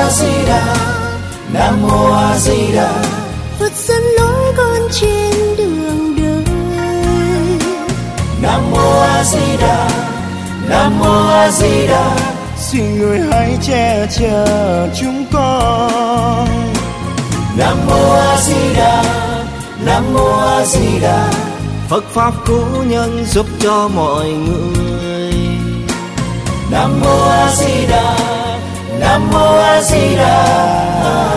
A Di Đà, Nam mô A Di Đà. Phật dẫn lối con trên đường đời. Nam mô A Di Đà, Nam mô A Di Đà. Xin người hãy che chở chúng con. Nam mô A Di Đà, Nam mô A Di Đà. Phật pháp cứu nhân giúp cho mọi người. Nam mô A Di Đà, Nam mô A Di Đà.